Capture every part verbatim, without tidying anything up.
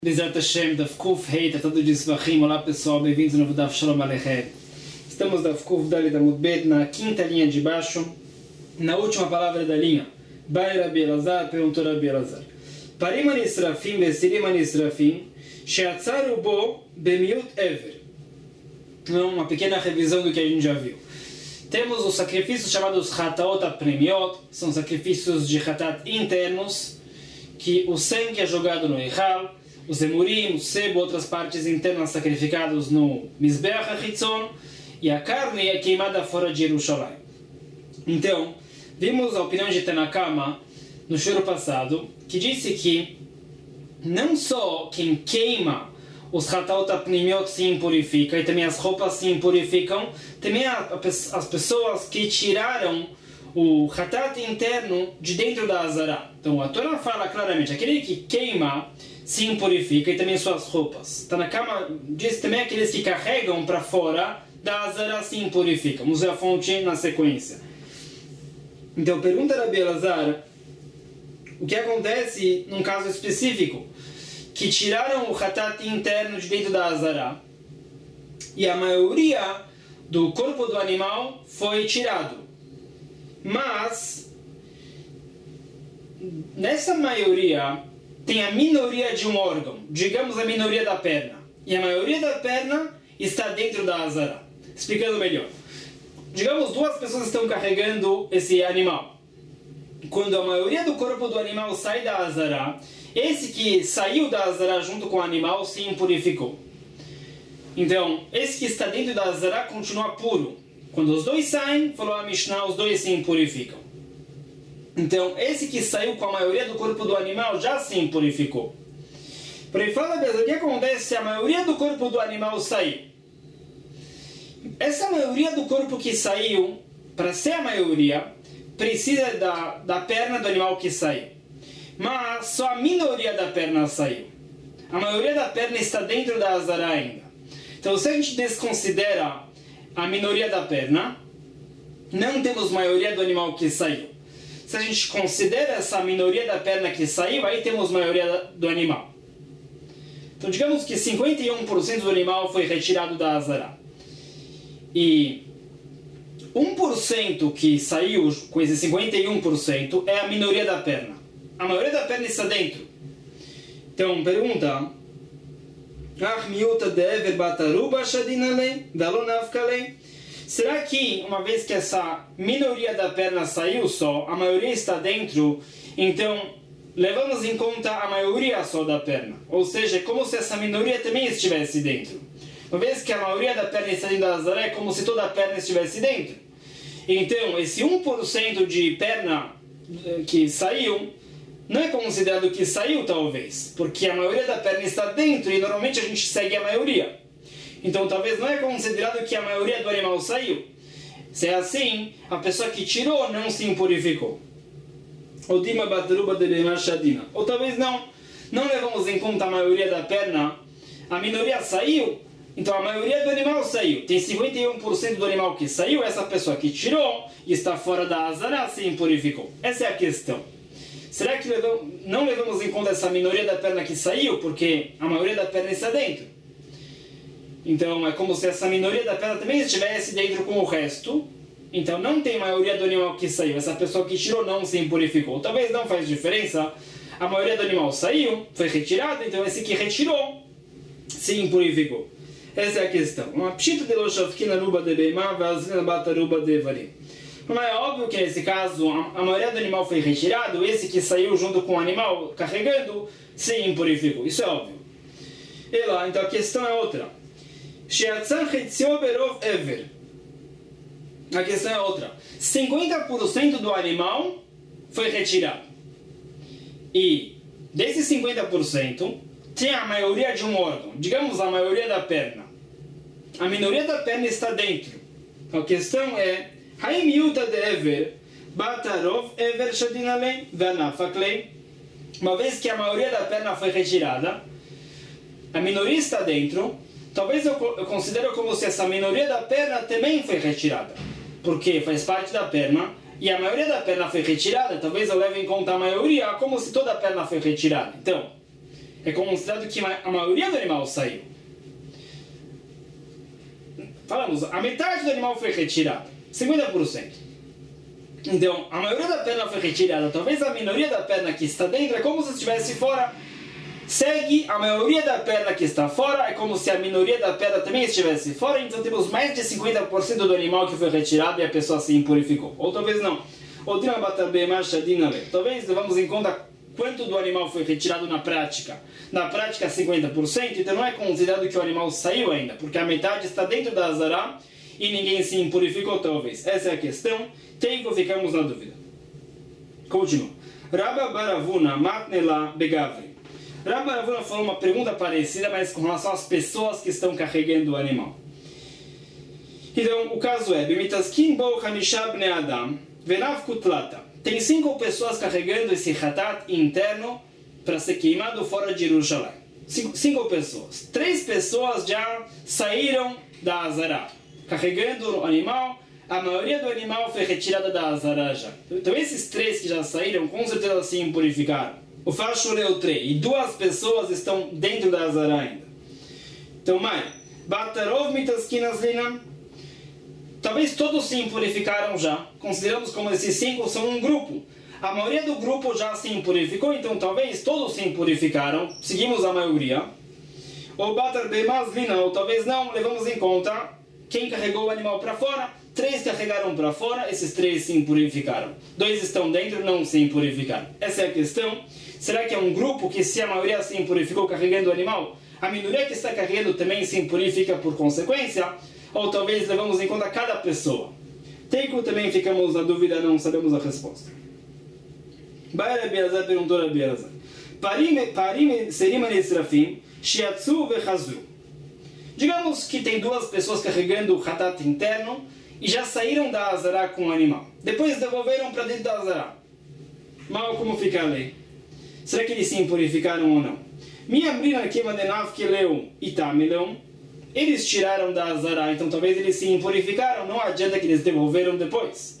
Bezerra Hashem, Daf Kuf Hei, Tratado de Svachim. Olá pessoal, bem-vindos no Daf Shalom Aleichem. Estamos Daf Kuf Dalet Amud Bet, na quinta linha de baixo, na última palavra da linha. Bai Rabi Elazar, perguntou Rabi Elazar. Parim anisrafim, vesirim anisrafim, sheatzaru bo bemiut ever. Uma pequena revisão do que a gente já viu. Temos os sacrifícios chamados Hataot Apremiot, são sacrifícios de Hatat internos, que o sangue é jogado no Eichal, os emurim, o sebo, outras partes internas sacrificados no Mizbeach HaChitzon, e a carne é queimada fora de Jerusalém. Então, vimos a opinião de Tanakama no shur passado, que disse que não só quem queima os Hataot Apnimiot se impurifica, e também as roupas se impurificam, também as pessoas que tiraram o Hatat interno de dentro da Azará. Então a Torá fala claramente, aquele que queima se impurifica e também suas roupas. Tanakama diz também aqueles que carregam para fora da Azará se impurificam. Vamos ver a fonte na sequência. Então pergunta Rabi Elazar, o que acontece num caso específico? Que tiraram o Hatat interno de dentro da Azará e a maioria do corpo do animal foi tirado. Mas nessa maioria tem a minoria de um órgão, digamos a minoria da perna, e a maioria da perna está dentro da Azará. Explicando melhor, digamos duas pessoas estão carregando esse animal. Quando a maioria do corpo do animal sai da Azará, esse que saiu da Azará junto com o animal se impurificou. Então, esse que está dentro da Azará continua puro. Quando os dois saem, falou a Mishnah, os dois se impurificam. Então, esse que saiu com a maioria do corpo do animal já se impurificou. Porém, fala, beleza, o que acontece se a maioria do corpo do animal sair? Essa maioria do corpo que saiu, para ser a maioria, precisa da, da perna do animal que saiu. Mas só a minoria da perna saiu. A maioria da perna está dentro da Azará ainda. Então, se a gente desconsidera a minoria da perna, não temos maioria do animal que saiu. Se a gente considera essa minoria da perna que saiu, aí temos maioria do animal. Então, digamos que cinquenta e um por cento do animal foi retirado da Azará. E um por cento que saiu com esse cinquenta e um por cento é a minoria da perna. A maioria da perna está dentro. Então, pergunta... Será que, uma vez que essa minoria da perna saiu só, a maioria está dentro, então levamos em conta a maioria só da perna? Ou seja, é como se essa minoria também estivesse dentro. Uma vez que a maioria da perna está dentro da Azará, é como se toda a perna estivesse dentro. Então, esse um por cento de perna que saiu, não é considerado que saiu, talvez, porque a maioria da perna está dentro e normalmente a gente segue a maioria. Então, talvez não é considerado que a maioria do animal saiu. Se é assim, a pessoa que tirou não se impurificou. Ou dima bataruba de bemashadina. Ou talvez não, não levamos em conta a maioria da perna, a minoria saiu, então a maioria do animal saiu. Tem cinquenta e um por cento do animal que saiu, essa pessoa que tirou e está fora da Azará se impurificou. Essa é a questão. Será que levamos, não levamos em conta essa minoria da perna que saiu, porque a maioria da perna está dentro? Então é como se essa minoria da perna também estivesse dentro com o resto. Então não tem maioria do animal que saiu. Essa pessoa que tirou não se impurificou. Talvez não faz diferença. A maioria do animal saiu, foi retirado, então esse que retirou se impurificou. Essa é a questão. Uma pshita de loshafkina ruba de beimá, vazina bata ruba de varim. Mas é óbvio que nesse caso a maioria do animal foi retirado, esse que saiu junto com o animal carregando se impurificou. Isso é óbvio. E lá, então a questão é outra. A questão é outra. cinquenta por cento do animal foi retirado. E desses cinquenta por cento tem a maioria de um órgão. Digamos a maioria da perna. A minoria da perna está dentro. A questão é uma vez que a maioria da perna foi retirada, a minoria está dentro, talvez eu, eu considero como se essa minoria da perna também foi retirada, porque faz parte da perna, e a maioria da perna foi retirada, talvez eu leve em conta a maioria como se toda a perna foi retirada. Então, é considerado que a maioria do animal saiu. Falamos, a metade do animal foi retirada, cinquenta por cento. Então, a maioria da perna foi retirada, talvez a minoria da perna que está dentro é como se estivesse fora. Segue a maioria da perna que está fora, é como se a minoria da perna também estivesse fora, então temos mais de cinquenta por cento do animal que foi retirado e a pessoa se impurificou. Ou talvez não. Talvez levamos em conta quanto do animal foi retirado na prática. Na prática, cinquenta por cento, então não é considerado que o animal saiu ainda, porque a metade está dentro da azará e ninguém se impurificou, talvez. Essa é a questão. Teigo, ficamos na dúvida. Continua. Rabba Baravuna matnela begavri. Rabba Baravuna falou uma pergunta parecida, mas com relação às pessoas que estão carregando o animal. Então, o caso é: Bimitaskin bo hamisha bnei adam venav kutlata. Tem cinco pessoas carregando esse hatat interno para ser queimado fora de Jerusalém. Cinco, cinco pessoas. Três pessoas já saíram da azará, carregando o animal. A maioria do animal foi retirada da azará já. Então esses três que já saíram, com certeza se impurificaram. O facho leu três. E duas pessoas estão dentro da azará ainda. Então, mãe, Batarov mitaskinas linam. Talvez todos se impurificaram já. Consideramos como esses cinco são um grupo. A maioria do grupo já se impurificou, então talvez todos se impurificaram. Seguimos a maioria. Ou Batar bemas linam, ou talvez não, levamos em conta quem carregou o animal para fora. Três carregaram para fora, esses três se impurificaram. Dois estão dentro, não se impurificaram. Essa é a questão. Será que é um grupo que, se a maioria se impurificou carregando o animal, a minoria que está carregando também se impurifica por consequência? Ou talvez levamos em conta cada pessoa? Teiko também ficamos na dúvida, não sabemos a resposta. Baia Rabiazar perguntou a Rabiazar. Parim serim anisrafim, shiatsu vechazru. Digamos que tem duas pessoas carregando o hatat interno e já saíram da azará com o animal. Depois devolveram para dentro da azará. Mal, como fica a lei? Será que eles se impurificaram ou não? Minha brina que mandenav que leu itamileu. Eles tiraram da azará, então talvez eles se impurificaram. Não adianta que eles devolveram depois.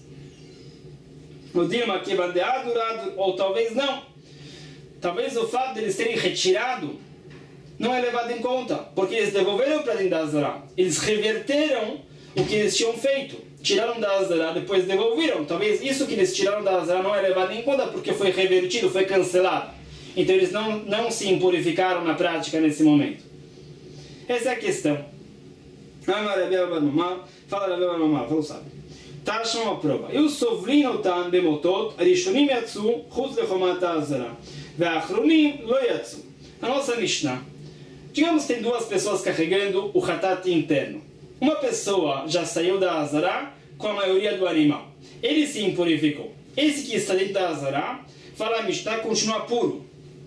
O dilma que bandeadurado, ou talvez não. Talvez o fato de eles terem retirado não é levado em conta, porque eles devolveram para dentro da azará. Eles reverteram o que eles tinham feito. Tiraram da azará, depois devolveram. Talvez isso que eles tiraram da azará não é levado em conta, porque foi revertido, foi cancelado. Então eles não, não se impurificaram na prática nesse momento. Essa é a questão. Fala Rabi Mamá, falou sábio. Tashma uma prova. Eu sovlin otan bemotot, rishonim yatsu, chutz lechomat azará, ve'achronim lo yatsu. A nossa Mishnah. Digamos que tem duas pessoas carregando o hatat interno. Uma pessoa já saiu da azará com a maioria do animal. Ele se impurificou. Esse que está dentro da azará, fala a Mishnah, continua puro.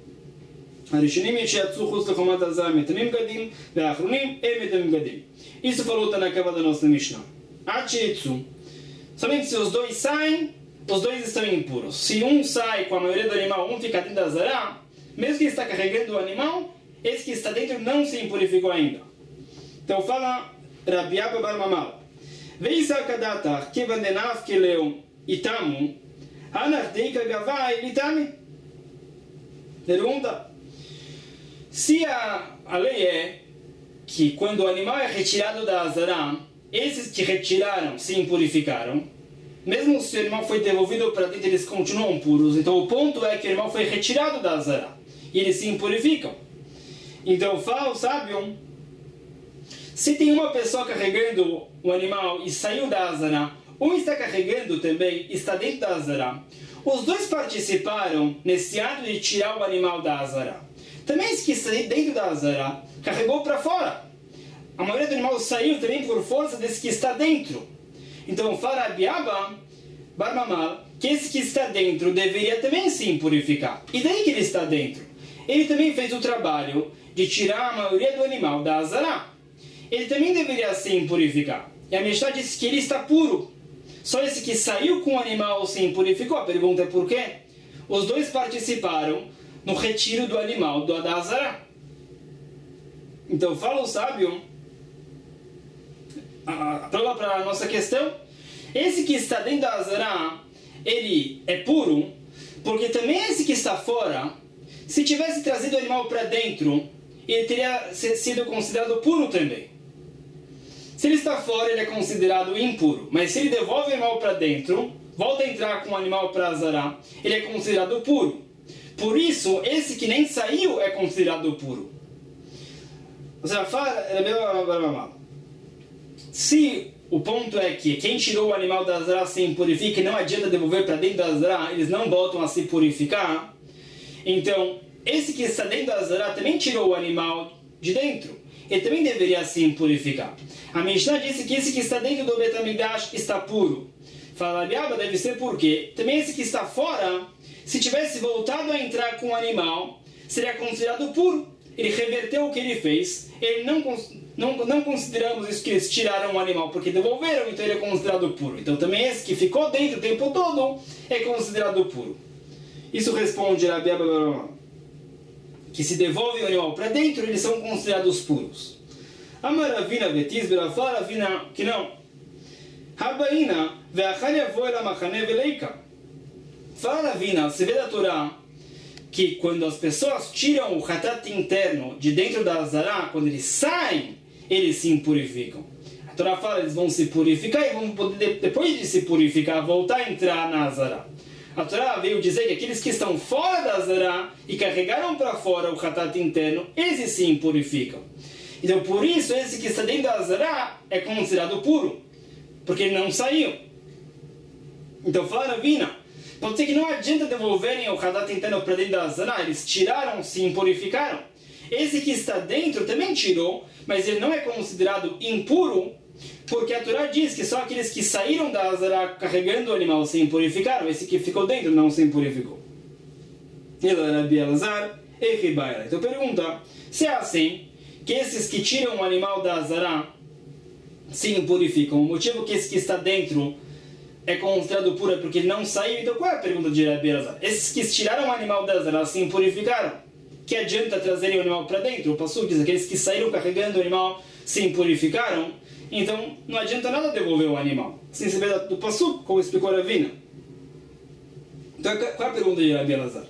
Isso falou Tanakava da nossa Mishnah. Somente se os dois saem, os dois estão impuros. Se um sai com a maioria do animal, um fica dentro da azará, mesmo que está carregando o animal, esse que está dentro não se impurificou ainda. Então fala Rabi Abba bar Mamá. Veisa kadata que vandenav que leu itamu, anardeika gavai litami. Pergunta. Se a, a lei é que quando o animal é retirado da azará, esses que retiraram se impurificaram, mesmo se o animal foi devolvido para dentro, eles continuam puros. Então o ponto é que o animal foi retirado da azará e eles se impurificam. Então fala o sábio, se tem uma pessoa carregando o animal e saiu da azará, um está carregando também, está dentro da azará, os dois participaram nesse ato de tirar o animal da azará. Também esse que está dentro da azará carregou para fora. A maioria do animal saiu também por força desse que está dentro. Então fala Rabi Abba bar Mamá que esse que está dentro deveria também se impurificar. E daí que ele está dentro? Ele também fez o trabalho de tirar a maioria do animal da azará. Ele também deveria se impurificar. E a Mishnah diz que ele está puro. Só esse que saiu com o animal se impurificou. A pergunta é por quê? Os dois participaram no retiro do animal do da azará. Então fala o sábio, a prova para a nossa questão, esse que está dentro da azará, ele é puro, porque também esse que está fora se tivesse trazido o animal para dentro, ele teria sido considerado puro também. Se ele está fora, ele é considerado impuro. Mas se ele devolve o animal para dentro, volta a entrar com o animal para azarar, ele é considerado puro. Por isso, esse que nem saiu é considerado puro. Ou seja, se o ponto é que quem tirou o animal da azará se impurifica e não adianta devolver para dentro da azará, eles não voltam a se purificar, então esse que está dentro da azará também tirou o animal de dentro. Ele também deveria se impurificar. A Mishnah disse que esse que está dentro do Beit HaMikdash está puro. Fala, Biaba, deve ser porque também esse que está fora, se tivesse voltado a entrar com o animal, seria considerado puro. Ele reverteu o que ele fez. Ele não, não, não consideramos isso que eles tiraram o animal porque devolveram, então ele é considerado puro. Então também esse que ficou dentro o tempo todo é considerado puro. Isso responde a Biaba, que se devolve o animal para dentro, eles são considerados puros. Amaravina vetis berafaravina que não. Habaina ve'achar yavo el hamachane veleika. Fala Ravina, se vê da Torá que quando as pessoas tiram o hatat interno de dentro da azará, quando eles saem, eles se impurificam. A Torá fala, eles vão se purificar e vão poder, depois de se purificar, voltar a entrar na azará. A Torá veio dizer que aqueles que estão fora da azará e carregaram para fora o hatat interno, esses se impurificam. Então, por isso, esse que está dentro da azará é considerado puro, porque ele não saiu. Então, fala Ravina, pode ser que não adianta devolverem o hatat interno para dentro da azará, eles tiraram, se impurificaram. Esse que está dentro também tirou, mas ele não é considerado impuro, porque a Torá diz que só aqueles que saíram da azará carregando o animal se impurificaram, esse que ficou dentro não se impurificou. Então pergunta, se é assim, que esses que tiram o animal da azará se impurificam, o motivo que esse que está dentro é considerado puro é porque ele não saiu, então qual é a pergunta de Rabi Elazar? Esses que tiraram o animal da azará se impurificaram, que adianta trazerem o animal para dentro? O Passuco diz, aqueles que saíram carregando o animal se impurificaram, então não adianta nada devolver o animal. Assim se vê do Passuco, como explicou a Ravina. Então qual é a pergunta de Rabi Elazar?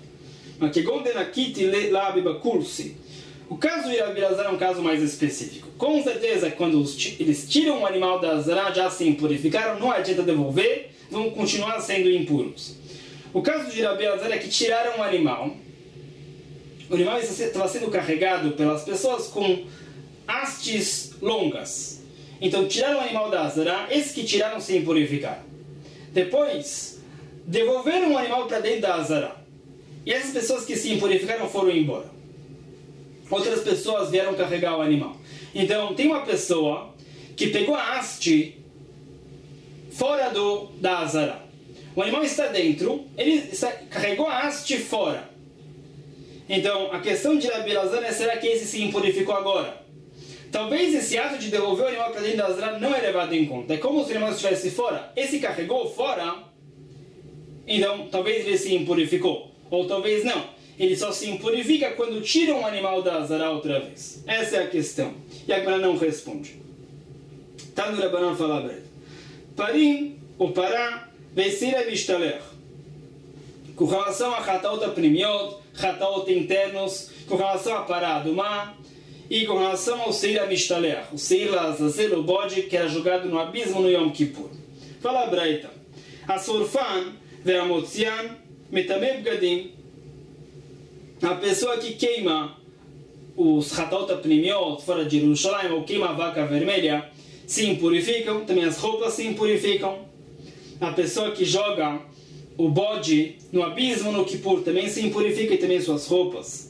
O caso de Rabi Elazar é um caso mais específico. Com certeza, quando eles tiram o animal da azará, já se impurificaram, não adianta devolver, vão continuar sendo impuros. O caso de Rabi Elazar é que tiraram o animal, o animal estava sendo carregado pelas pessoas com hastes longas. Então tiraram o animal da azará, esses que tiraram se impurificaram. Depois, devolveram o animal para dentro da azará. E essas pessoas que se impurificaram foram embora. Outras pessoas vieram carregar o animal. Então, tem uma pessoa que pegou a haste fora do, da azará. O animal está dentro, ele está, carregou a haste fora. Então, a questão de Rabi Elazar é, será que esse se impurificou agora? Talvez esse ato de devolver o animal para dentro da azará não é levado em conta. É como se o animal estivesse fora. Esse carregou fora, então talvez ele se impurificou. Ou talvez não. Ele só se impurifica quando tiram o animal da azará outra vez. Essa é a questão. E a Gemara não responde. Tá no Rabanan falar breve. Parim, o pará, vesira mishtaler. Com relação a hataot aprimiot, hataot internos, com relação a pará do mar, e com relação ao seir mishtaler, o seir lazazel, o bode que era jogado no abismo no Yom Kippur. Fala a Braita. A sorfan, ve'amotzian, metameh bgadim. A pessoa que queima os hataot aprimiot fora de Jerusalém, ou queima a vaca vermelha, se impurificam, também as roupas se impurificam. A pessoa que joga o bode no abismo no Kippur também se impurifica e também suas roupas.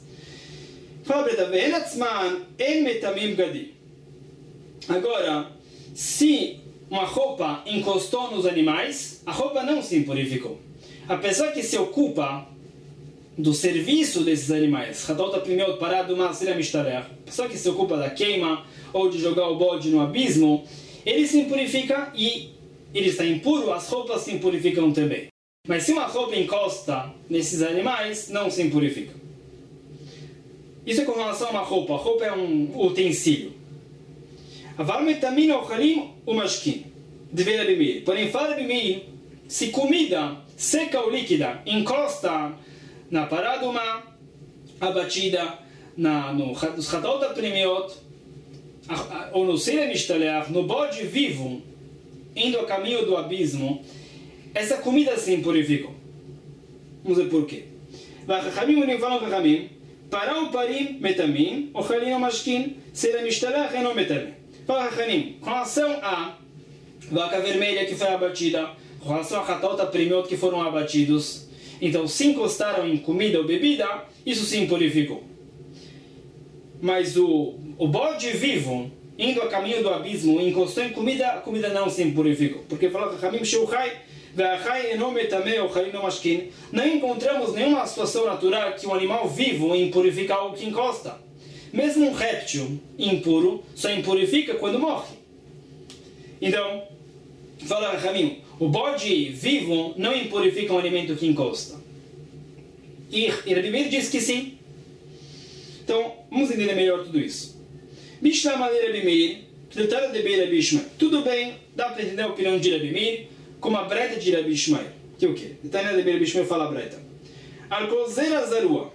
Agora, se uma roupa encostou nos animais, a roupa não se impurificou. A pessoa que se ocupa do serviço desses animais, a pessoa que se ocupa da queima ou de jogar o bode no abismo, ele se impurifica e ele está impuro, as roupas se impurificam também. Mas se uma roupa encosta nesses animais, não se impurifica. Isso é com relação a uma roupa. A roupa é um utensílio. Porém, fala Bimir, se comida seca ou líquida encosta na pará do mar, abatida na, no, nos Chatot Primiot, ou no Seira Mishtaleach, no bode vivo, indo a caminho do abismo, essa comida se impurificou. Vamos ver por quê. Vachachamim unim falam chachamim, para o parim metamim, o chalin o mashkin, Seira Mishtaleach eno metamim. Fala chachamim, com relação a vaca vermelha que foi abatida, com relação a Chatot Primiot que foram abatidos, então se encostaram em comida ou bebida, isso se impurificou. Mas o, o bode vivo, indo a caminho do abismo, encostou em comida, a comida não se impurificou. Porque falou que não encontramos nenhuma situação natural que um animal vivo impurifica algo que encosta. Mesmo um réptil impuro só impurifica quando morre. Então, fala Ramim, o bode vivo não impurifica um alimento que encosta. E Rabi Meir diz que sim. Então, vamos entender melhor tudo isso. Bishlam ali Rabi Meir, Tretara de Beira Bishmael. Tudo bem, dá para entender a opinião de Rabi Meir como a breta de Rabi Ishmael. Que é o quê? Tretara de Beira Bishmael fala a breta. Al-Kozera Zarua.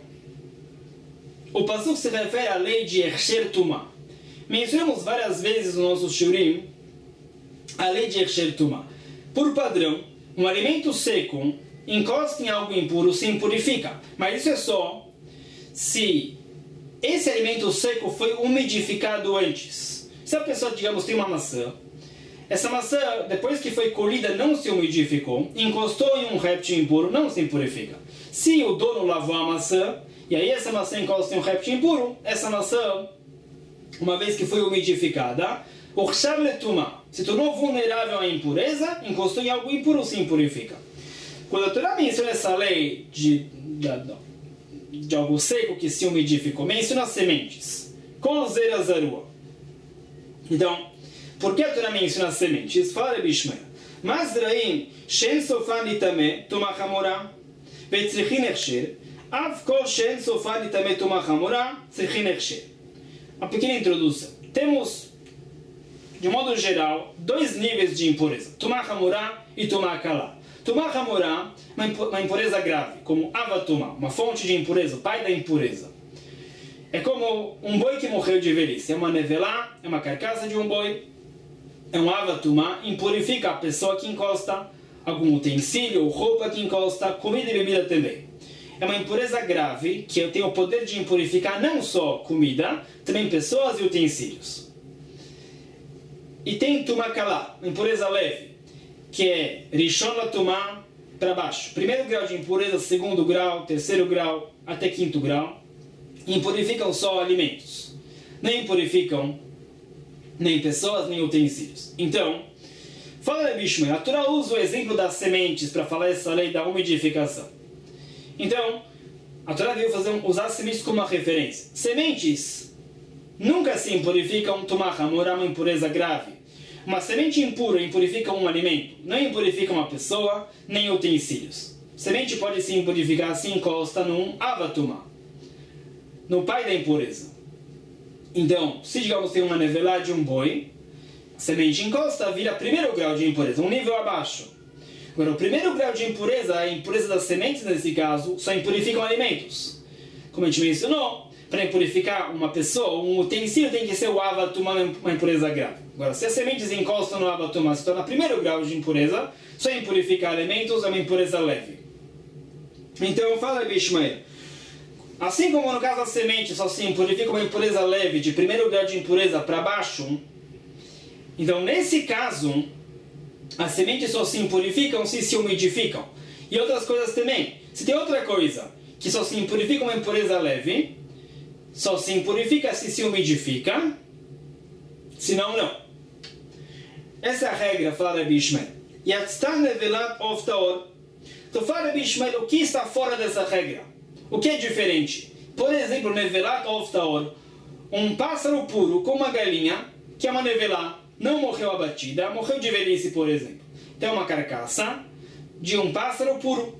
O passuco se refere à lei de Ersher Tumah. Mencionamos várias vezes no nosso shurim a lei de Ersher Tumah. Por padrão, um alimento seco encosta em algo impuro, se impurifica. Mas isso é só se esse alimento seco foi umidificado antes. Se a pessoa, digamos, tem uma maçã, essa maçã, depois que foi colhida, não se umidificou, encostou em um réptil impuro, não se impurifica. Se o dono lavou a maçã, e aí essa maçã encosta em um réptil impuro, essa maçã, uma vez que foi umidificada, o Rshav Letumah se tornou vulnerável à impureza, encostou em algo impuro, se impurifica. Quando a Torá menciona essa lei de, de, de algo seco que se umidificou, menciona as sementes. Com zera zarua. Então, por que a Torá menciona as sementes? Fala Rabi Ishmael. Mas Raim, Shen Sofan Litame, Tumah Hamorah, Vetzrichin Ersher, Av Kol Shen Sofan Litame, Tumah Hamorah, Tzrichin Ersher. Uma pequena introdução. Temos, de modo geral, dois níveis de impureza: Tumah Hamorah e Tumah Kalá. Tumah Hamorah, uma impureza grave, como Avatumah, uma fonte de impureza, o pai da impureza. É como um boi que morreu de velhice. É uma nevelá, é uma carcaça de um boi, é um Avatumah, impurifica a pessoa que encosta, algum utensílio ou roupa que encosta, comida e bebida também. É uma impureza grave que tem o poder de impurificar não só comida, também pessoas e utensílios. E tem Tumah Kalá, uma impureza leve, que é Rishon Latumah para baixo. Primeiro grau de impureza, segundo grau, terceiro grau, até quinto grau. Impurificam só alimentos. Nem impurificam nem pessoas, nem utensílios. Então, fala Rabi Ishmael, a Torá usa o exemplo das sementes para falar essa lei da umidificação. Então, a Torá veio fazer, usar as sementes como uma referência. Sementes nunca se impurificam, Tumah Hamorah, uma impureza grave. Uma semente impura impurifica um alimento, não impurifica uma pessoa, nem utensílios. Semente pode se impurificar se encosta num Avatumah, no pai da impureza. Então, se digamos tem uma nevelá de um boi, a semente encosta, vira primeiro grau de impureza, um nível abaixo. Agora, o primeiro grau de impureza, a impureza das sementes nesse caso, só impurificam alimentos. Como a gente mencionou, para impurificar uma pessoa, um utensílio tem que ser o Avatumah, uma impureza grave. Agora, se as sementes encostam no Avatumah, se torna primeiro grau de impureza, só impurificar alimentos é uma impureza leve. Então, fala Rabi Ishmael, assim como no caso das sementes só se impurifica uma impureza leve, de primeiro grau de impureza para baixo, então nesse caso, as sementes só se impurificam se se umidificam. E outras coisas também. Se tem outra coisa que só se impurifica uma impureza leve, só se impurifica se se umidifica, senão não. Essa é a regra, fala Rabi Ishmael. Yatztan nevelat of taor. Então fala Rabi Ishmael, o que está fora dessa regra? O que é diferente? Por exemplo, nevelat of taor, um pássaro puro com uma galinha, que é uma nevelá, não morreu abatida, morreu de velhice, por exemplo. Então é uma carcaça de um pássaro puro.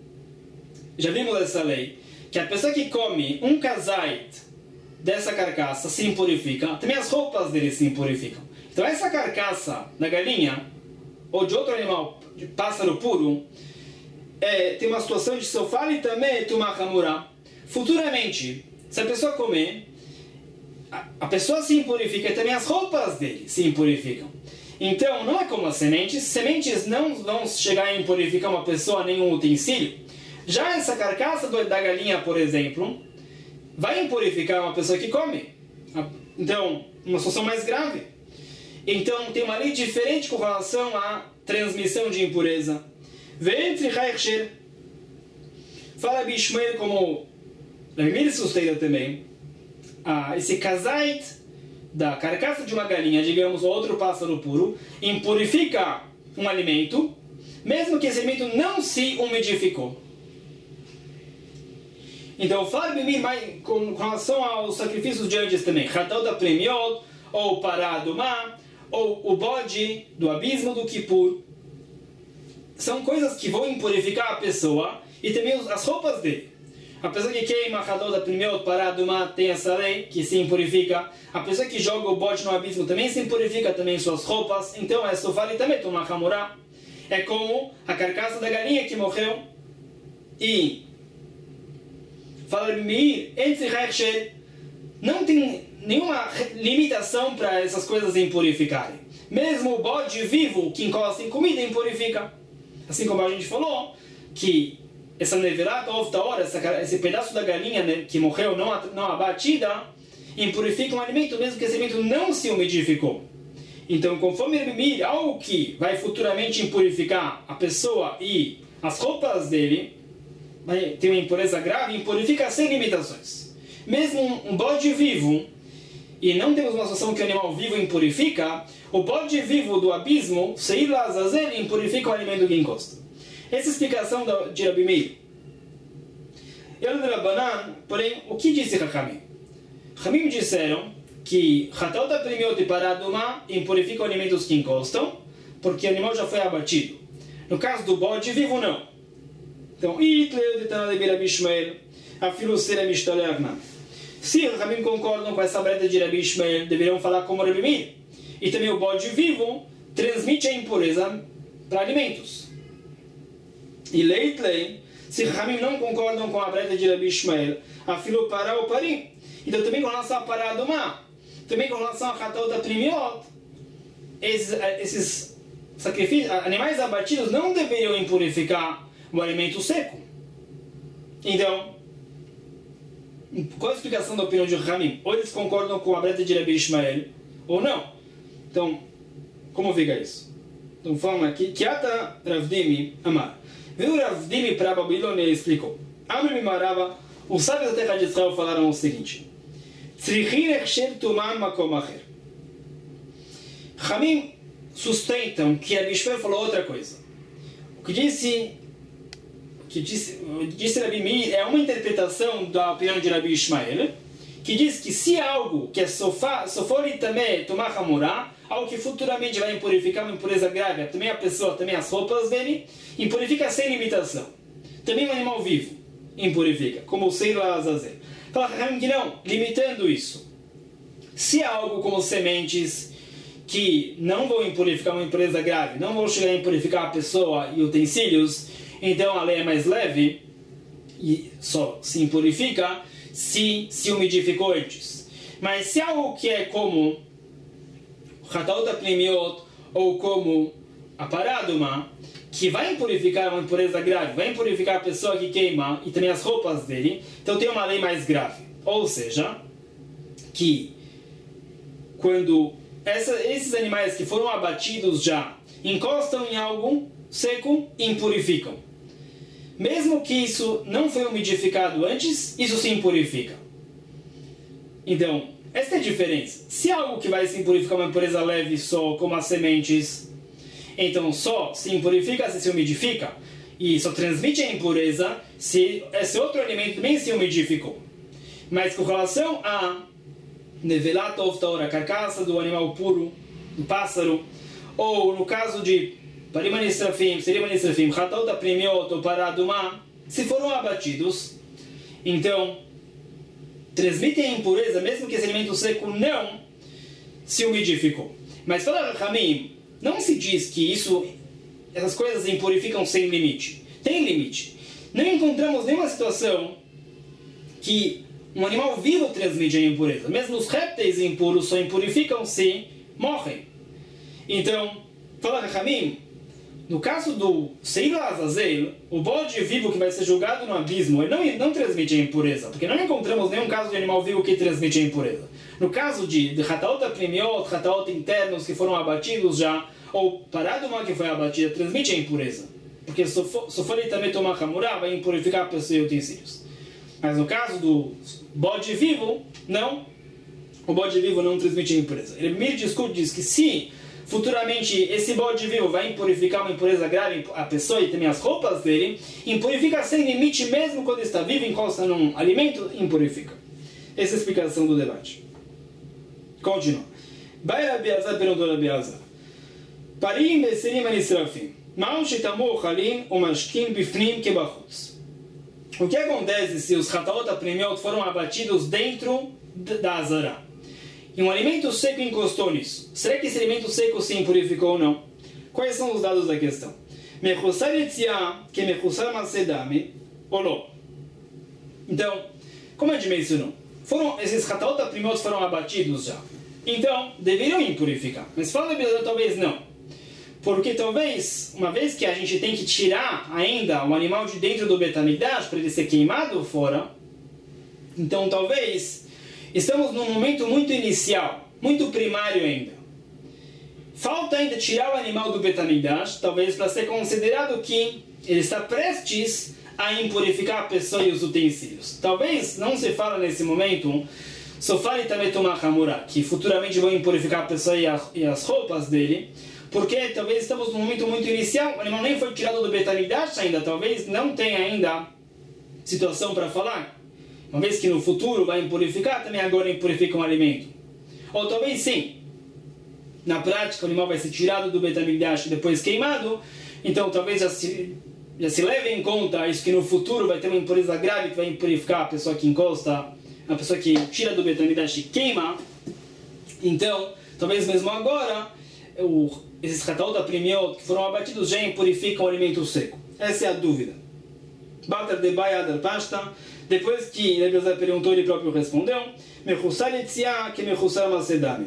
Já vimos essa lei, que a pessoa que come um kazait dessa carcaça se impurifica, também as roupas dele se impurificam. Então essa carcaça da galinha, ou de outro animal, de pássaro puro, é, tem uma situação de sofá e também Tumah Hamorah. futuramente, se a pessoa comer, a, a pessoa se impurifica e também as roupas dele se impurificam. Então, não é como as sementes. Sementes não vão chegar a impurificar uma pessoa, nenhum utensílio. Já essa carcaça do, da galinha, por exemplo, vai impurificar uma pessoa que come. Então, uma situação mais grave. Então, tem uma lei diferente com relação à transmissão de impureza. Ventre Reichscher. Fala Bishmael, como Rabbi sustenta também, ah, esse kazait da carcaça de uma galinha, digamos, ou outro pássaro puro, impurifica um alimento, mesmo que esse alimento não se umidificou. Então, fala Bimir com relação aos sacrifícios de antes também, Hatal da Premiot, ou Pará do Mar, ou o bode do abismo do Kippur, são coisas que vão impurificar a pessoa e também as roupas dele. A pessoa que queima a Hadol da Primeira Pará do Mar tem essa lei que se impurifica. A pessoa que joga o bode no abismo também se impurifica, também suas roupas. Então, isso vale também tomar hamurá. É como a carcaça da galinha que morreu. E fala Meir, entre Reichscher, não tem nenhuma limitação para essas coisas impurificarem. Mesmo o bode vivo que encosta em comida impurifica. Assim como a gente falou, que essa neverat of hora, esse pedaço da galinha, né, que morreu não, não abatida, impurifica um alimento, mesmo que esse alimento não se umidificou. Então, conforme ele mira algo que vai futuramente impurificar a pessoa e as roupas dele, vai ter uma impureza grave, impurifica sem limitações. Mesmo um, um bode vivo, e não temos uma situação que o animal vivo impurifica, o bode vivo do abismo, Seir Lazazel, impurifica o alimento que encosta. Essa é a explicação de Rabi Meir. E o Rabbanan, porém, o que disse Chachamim? Chachamim disseram que Hatal da Primiot e Pará do Mar impurificam alimentos que encostam, porque o animal já foi abatido. No caso do bode vivo, não. Então, Itleu de Tana de Rabi Ishmael, Afilu Sera Mishtalerna. Se os Chachamim concordam com essa breta de Rabi Ishmael, deveriam falar como Rabi Meir. E também o bode vivo transmite a impureza para alimentos. E Leitlei, se Chachamim não concordam com a breta de Rabi Ishmael, Afilu Pará ou Parim. Então também com relação a Pará do Mar, também com relação a Hatal da Primiot, esses, esses sacrifícios, animais abatidos não deveriam impurificar o alimento seco. Então, qual a explicação da opinião de Chachamim? Ou eles concordam com a breta de Rabi Ishmael, ou não. Então, como fica isso? Então, fala aqui, Kiata Ravdimi Amar. Viu Ravdimi para a Babilônia e explicou. Amri Mimarava, os sábios da terra de Israel falaram o seguinte: Chamim sustentam que Rabi Ishmael falou outra coisa. O que disse, o que disse, disse Rabi Meir é uma interpretação da opinião de Rabi Ishmael, que diz que se algo que é sofor e também tomar hamurá, algo que futuramente vai impurificar uma impureza grave, também a pessoa, também as roupas dele, impurifica sem limitação. Também um animal vivo impurifica, como o Seir Azazel. Fala que não, limitando isso. Se é algo como sementes que não vão impurificar uma impureza grave, não vão chegar a impurificar a pessoa e utensílios, então a lei é mais leve e só se impurifica se se umidificou antes. Mas se é algo que é como Hatal da Primiot ou como a Pará do Mar, que vai impurificar uma impureza grave, vai impurificar a pessoa que queima e também as roupas dele, então tem uma lei mais grave. Ou seja, que quando essa, esses animais que foram abatidos já encostam em algo seco, impurificam. Mesmo que isso não foi umidificado antes, isso se impurifica. Então, essa é a diferença. Se é algo que vai se impurificar uma impureza leve só, como as sementes, então só se impurifica se se umidifica, e só transmite a impureza se esse outro alimento também se umidificou. Mas com relação a nevelat oftaor, a carcaça do animal puro, do pássaro, ou no caso de Parima Nisrafim, Serima Nisrafim, Hatal da Primiot ou Pará do Mar, se foram abatidos, então transmitem a impureza, mesmo que esse alimento seco não se umidificou. Mas fala Ramim, não se diz que isso, essas coisas impurificam sem limite. Tem limite. Não encontramos nenhuma situação que um animal vivo transmite a impureza. Mesmo os répteis impuros só impurificam se morrem. Então, fala Rachamim, no caso do Seir Azazel, o bode vivo que vai ser julgado no abismo, ele não, não transmite a impureza, porque não encontramos nenhum caso de animal vivo que transmite a impureza. No caso de, de Hataot Aprimiot, Hataot internos que foram abatidos já, ou Paraduma que foi abatida, transmite a impureza. Porque se for ele também tomar Hamurá, vai impurificar a pessoa e utensílios. Mas no caso do bode vivo, não. O bode vivo não transmite a impureza. Ele me discute, diz que se futuramente esse bode vivo vai impurificar uma impureza grave a pessoa e também as roupas dele, impurifica sem limite mesmo quando está vivo, encosta num alimento, impurifica. Essa é a explicação do debate. Continua. Bai Rabi Azar perguntou a Rabi Azar. Parim beserim anisrafim. Ma'u shetamu chalim umashkin bifnim kebachutz. O que acontece se os Hataot Aprimiot foram abatidos dentro da Azara? E um alimento seco encostou nisso. Será que esse alimento seco se impurificou ou não? Quais são os dados da questão? Mechusar Yetzia, que mechusar Masedame, ou não? Então, como a gente mencionou, foram, esses Hataot Aprimiot foram abatidos já. Então, deveriam impurificar. Mas fala de talvez não. Porque talvez, uma vez que a gente tem que tirar ainda o animal de dentro do Betamigdash para ele ser queimado fora, então talvez estamos num momento muito inicial, muito primário ainda. Falta ainda tirar o animal do Betamigdash, talvez para ser considerado que ele está prestes a impurificar a pessoa e os utensílios. Talvez não se fala nesse momento, só fale também tomar Hamurá, que futuramente vão impurificar a pessoa e, a, e as roupas dele, porque talvez estamos num momento muito inicial, o animal nem foi tirado do Betamigdash ainda, talvez não tenha ainda situação para falar. Uma vez que no futuro vai impurificar, também agora impurifica um alimento. Ou talvez sim, na prática o animal vai ser tirado do Betamigdash e depois queimado, então talvez já se, já se leve em conta isso que no futuro vai ter uma impureza grave que vai impurificar a pessoa que encosta, a pessoa que tira do Betamigdash e queima. Então, talvez mesmo agora, o, esses Hataot Aprimiot que foram abatidos já impurificam o alimento seco. Essa é a dúvida. Bater de Bai Adar Pashta, depois que Rabi Azar perguntou, ele próprio respondeu, Mechusar Yetzia que mechusar Masedame,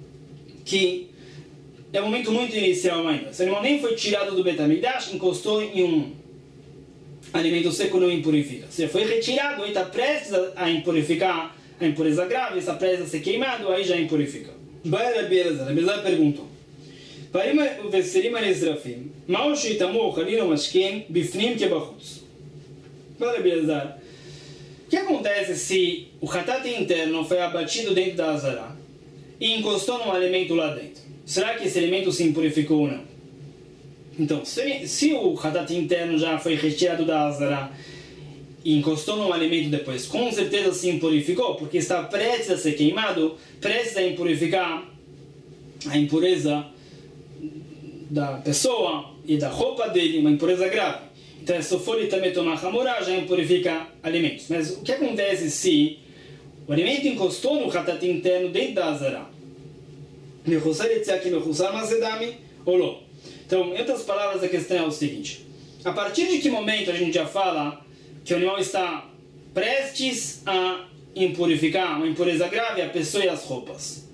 que é um momento muito inicial ainda. Se o animal nem foi tirado do Betamigdash, encostou em um alimento seco, não impurifica. Se foi retirado, ele está prestes a impurificar a impureza grave, está prestes a ser queimado, aí já impurifica. Bai Rabi Azar, Rabi Azar perguntou, Parim beserim anisrafim, ma'u shetamu chalim umashkin bifnim kebachutz. Fala Rabi Azar, o que acontece se o Hatat interno foi abatido dentro da Azara e encostou num alimento lá dentro? Será que esse alimento se impurificou ou não? Então, se, se o Hatat interno já foi retirado da Azara e encostou num alimento depois, com certeza se impurificou, porque está prestes a ser queimado, prestes a impurificar a impureza da pessoa e da roupa dele, uma impureza grave. Então, se for ele também tomar Hamurá, já impurifica alimentos. Mas o que acontece se o alimento encostou no Hatat interno dentro da Azara? Mechusar Yetzia que mechusar Masedame, ou não? Então, em outras palavras, a questão é o seguinte. A partir de que momento a gente já fala que o animal está prestes a impurificar uma impureza grave a pessoa e as roupas?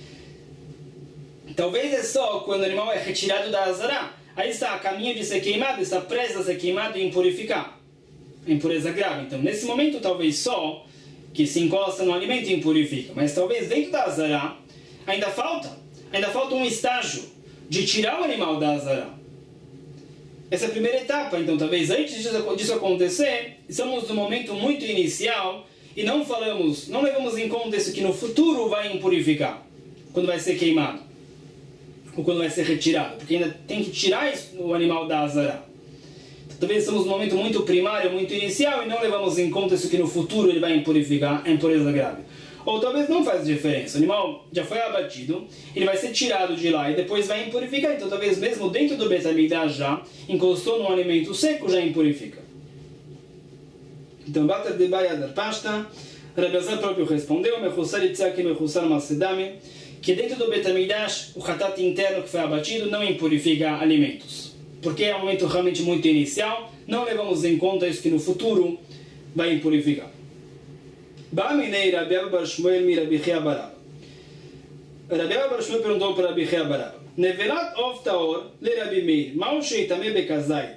Talvez é só quando o animal é retirado da Azara. Aí está a caminho de ser queimado, está prestes a ser queimado e impurificar a impureza grave. Então, nesse momento, talvez só que se encosta no alimento e impurifica. Mas talvez dentro da Azara ainda falta, ainda falta um estágio de tirar o animal da Azara. Essa é a primeira etapa. Então, talvez antes disso acontecer, estamos num momento muito inicial e não falamos, não levamos em conta isso que no futuro vai impurificar, quando vai ser queimado ou quando vai ser retirado, porque ainda tem que tirar o animal da Azara. Então, talvez estamos num momento muito primário, muito inicial, e não levamos em conta isso que no futuro ele vai impurificar a impureza grave. Ou talvez não faz diferença, o animal já foi abatido, ele vai ser tirado de lá e depois vai impurificar, então talvez mesmo dentro do Betamigdash já, encostou num alimento seco, já impurifica. Então, Bater de Bai Adar Pashta, Rabi Azar próprio respondeu, Mechusar Yetzia que mechusar Masedame, que dentro do Betamigdash, o Hatat interno que foi abatido não impurifica alimentos. Porque é um momento realmente muito inicial, não levamos em conta isso que no futuro vai impurificar. Ba'minei Rabi Abba bar Shmuel mi Rabi Chia bar Abba. Rabi Abba bar Shmuel perguntou para Rabi Chia bar Abba. Nevelat of taor le Rabi Meir. Ma'u sheitame bekazait.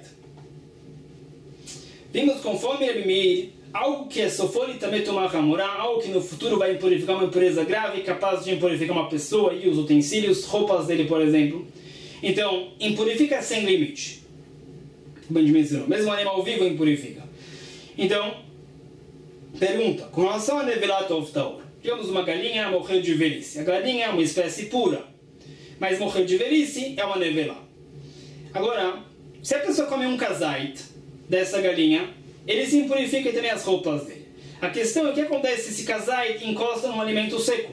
Vimos conforme Rabi Meir, algo que é sofoli também tomar hamurá, algo que no futuro vai impurificar uma impureza grave, capaz de impurificar uma pessoa e os utensílios, roupas dele, por exemplo. Então, impurifica sem limite. Como a gente mencionou, mesmo um animal vivo impurifica. Então, pergunta, com relação a nevelat of taor, digamos uma galinha morreu de velhice. A galinha é uma espécie pura, mas morreu de velhice é uma nevelá. Agora, se a pessoa come um kazait dessa galinha, ele se impurifica também as roupas dele. A questão é o que acontece se esse kazait encosta num alimento seco.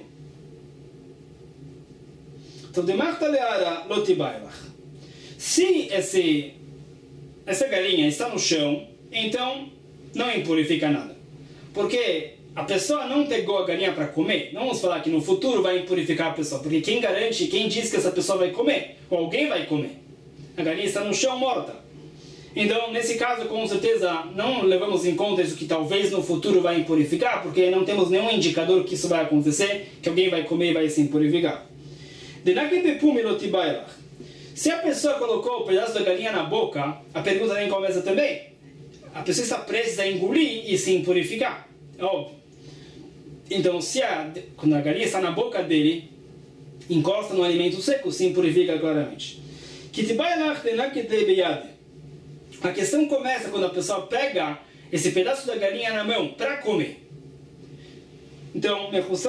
Então, de marta leara lotibailach. Se esse, essa galinha está no chão, então não impurifica nada. Porque a pessoa não pegou a galinha para comer. Não vamos falar que no futuro vai impurificar a pessoa. Porque quem garante, quem diz que essa pessoa vai comer? Ou alguém vai comer. A galinha está no chão morta. Então, nesse caso, com certeza, não levamos em conta isso que talvez no futuro vai impurificar, porque não temos nenhum indicador que isso vai acontecer, que alguém vai comer e vai se impurificar. Se a pessoa colocou o pedaço da galinha na boca, a pergunta nem começa também. A pessoa está prestes a engolir e se impurificar. É óbvio. Então, se a, quando a galinha está na boca dele, encosta no alimento seco, se impurifica claramente. A questão começa quando a pessoa pega esse pedaço da galinha na mão para comer. Então,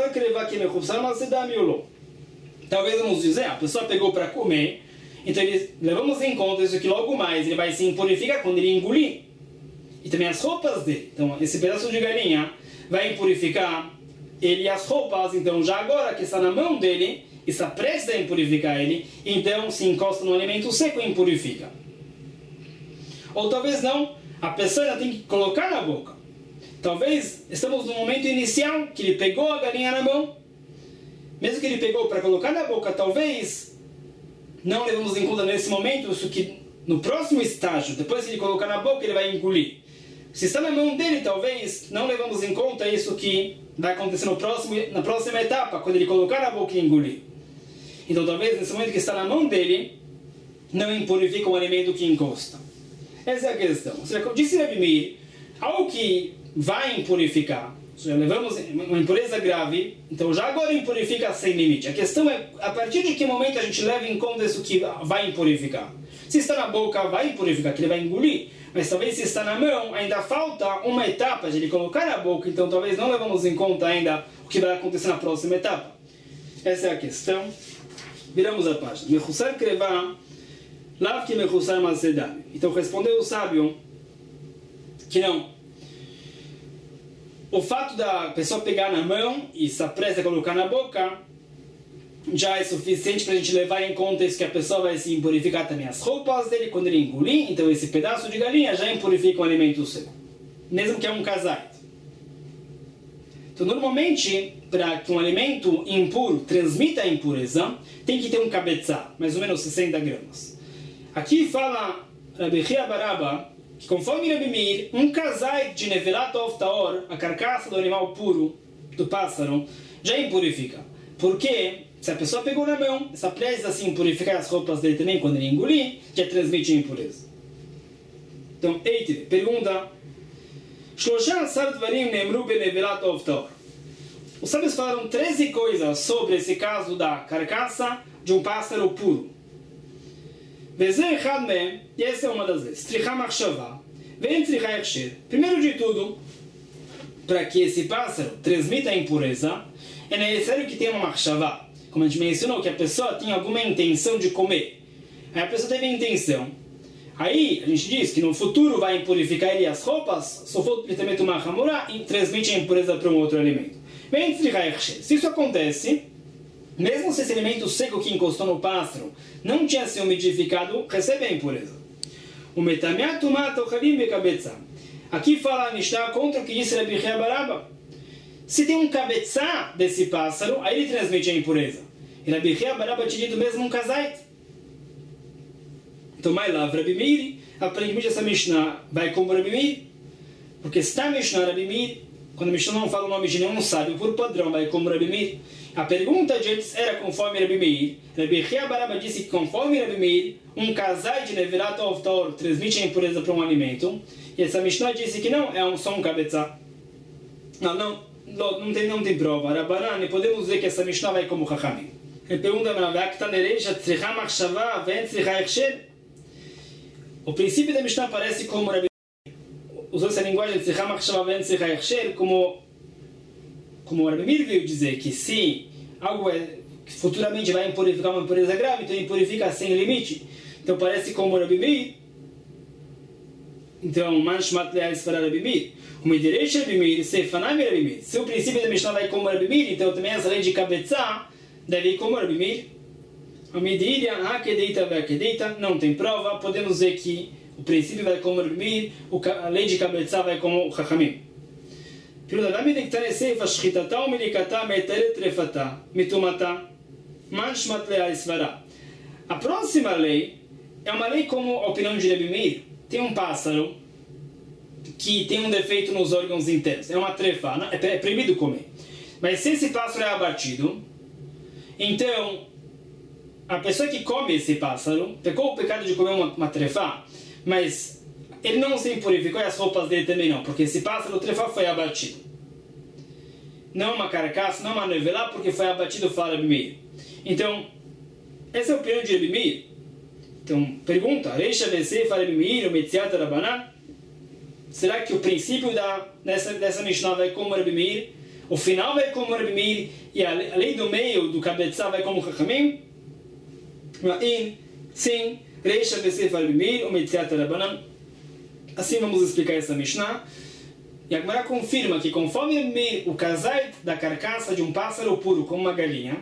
talvez vamos dizer, a pessoa pegou para comer, então ele, levamos em conta isso que logo mais ele vai se impurificar quando ele engolir. E também as roupas dele. Então, esse pedaço de galinha vai impurificar ele e as roupas. Então, já agora que está na mão dele, está prestes a impurificar ele, então se encosta no alimento seco e impurifica. Ou talvez não, a pessoa ainda tem que colocar na boca. Talvez estamos no momento inicial que ele pegou a galinha na mão, mesmo que ele pegou para colocar na boca, talvez não levamos em conta nesse momento isso que no próximo estágio, depois que ele colocar na boca, ele vai engolir. Se está na mão dele, talvez não levamos em conta isso que vai acontecer no próximo, na próxima etapa, quando ele colocar na boca e engolir. Então talvez nesse momento que está na mão dele, não impurifica o alimento que encosta. Essa é a questão. Ou seja, como disse Rabi Meir, algo que vai impurificar, ou seja, levamos uma impureza grave, então já agora impurifica sem limite. A questão é, a partir de que momento a gente leva em conta isso que vai impurificar? Se está na boca, vai impurificar, que ele vai engolir. Mas talvez se está na mão, ainda falta uma etapa de ele colocar na boca, então talvez não levamos em conta ainda o que vai acontecer na próxima etapa. Essa é a questão. Viramos a página. Mechusar krevá, lav ki mechusar masedami. Então respondeu o sábio que não. O fato da pessoa pegar na mão e se apressa a colocar na boca já é suficiente para a gente levar em conta isso que a pessoa vai se impurificar também as roupas dele quando ele engolir. Então esse pedaço de galinha já impurifica o alimento seco, mesmo que é um casaito. Então normalmente, para que um alimento impuro transmita a impureza, tem que ter um cabeçá, mais ou menos sessenta gramas. Aqui fala Rabi Chia bar Abba que conforme Rabi Meir, um casaito de nevelat of taor, a carcaça do animal puro, do pássaro, já impurifica. Porque se a pessoa pegou na mão, está prestes a se impurificar as roupas dele também quando ele engolir, já transmite a impureza. Então, Eitir, pergunta: os sábios falaram treze coisas sobre esse caso da carcaça de um pássaro puro. E essa é uma das vezes. Primeiro de tudo, para que esse pássaro transmita a impureza, é necessário que tenha uma machshavá. Como a gente mencionou, que a pessoa tinha alguma intenção de comer. Aí a pessoa teve a intenção. Aí a gente diz que no futuro vai impurificar ele as roupas, só for ele também tomar hamurá e transmite a impureza para um outro alimento. Se isso acontece, mesmo se esse alimento seco que encostou no pássaro não tinha sido umidificado, recebe a impureza. O metamiatu mata o chalim bekabetza. Aqui fala a Mishnah contra o que disse Rabi Chia bar Abba. Se tem um cabeçá desse pássaro, aí ele transmite a impureza. E Rabi Chia bar Abba tinha dito mesmo um kazait. Então, mais lá, Rabi Meir, aparentemente essa Mishnah vai como Rabi Meir, porque se está a Mishnah Rabi Meir, quando a Mishnah não fala o nome de nenhum sábio, por padrão, vai como Rabi Meir. A pergunta de antes era conforme Rabi Meir. Rabi Chia Baraba disse que conforme Rabi Meir, um casai de Nevirat Oftaor transmite a impureza para um alimento. E essa Mishnah disse que não, é um, só um cabeça. Não, não, não, não, tem, não tem prova. Rabanan, podemos dizer que essa Mishnah vai como Chachamim. Ele pergunta o princípio da Mishnah parece como Rabi Meir. Usou essa linguagem de como como Rabi Meir veio dizer que se algo é, futuramente vai impurificar uma impureza grave, então impurifica sem limite. Então parece como Rabi Meir. Então, manshmat leais para Rabi Meir. O Midiresh Rabi Meir, sefanami Rabi Meir. Se o princípio da Mishnah vai como Rabi Meir, então também essa lei de cabeça deve ir como Rabi Meir. A Midiria, hakedeita, vakedeita, não tem prova. Podemos dizer que o princípio vai como Rabi Meir, a lei de cabeça vai como o Chachamim. Pergunta, Dami Nektane Seifa, Shchitata, Umilikata, Meteret Trefata, Mitumata, Manshmat leais para. A próxima lei é uma lei como a opinião de Rabi Meir. Tem um pássaro que tem um defeito nos órgãos internos. É uma trefa, é proibido comer. Mas se esse pássaro é abatido, então a pessoa que come esse pássaro pecou o pecado de comer uma, uma trefa, mas ele não se impurificou e as roupas dele também não, porque esse pássaro, o trefa, foi abatido. Não uma carcaça, não uma nevelá, porque foi abatido, fala Rabi Meir. Então, essa é a opinião de Rabi Meir. Então, pergunta, Reisha Vesei Rabi Meir, o Metziat Rabanan? Será que o princípio da, dessa, dessa Mishnah vai como Rabi Meir? O final vai como Rabi Meir? E a, a lei do meio, do cabeça, vai como Chachamim? Sim, Reisha Vesei Rabi Meir, o Metziat Rabanan. Assim vamos explicar essa Mishnah. E a Gemara confirma que conforme Rabi Meir, o casai da carcaça de um pássaro puro, como uma galinha,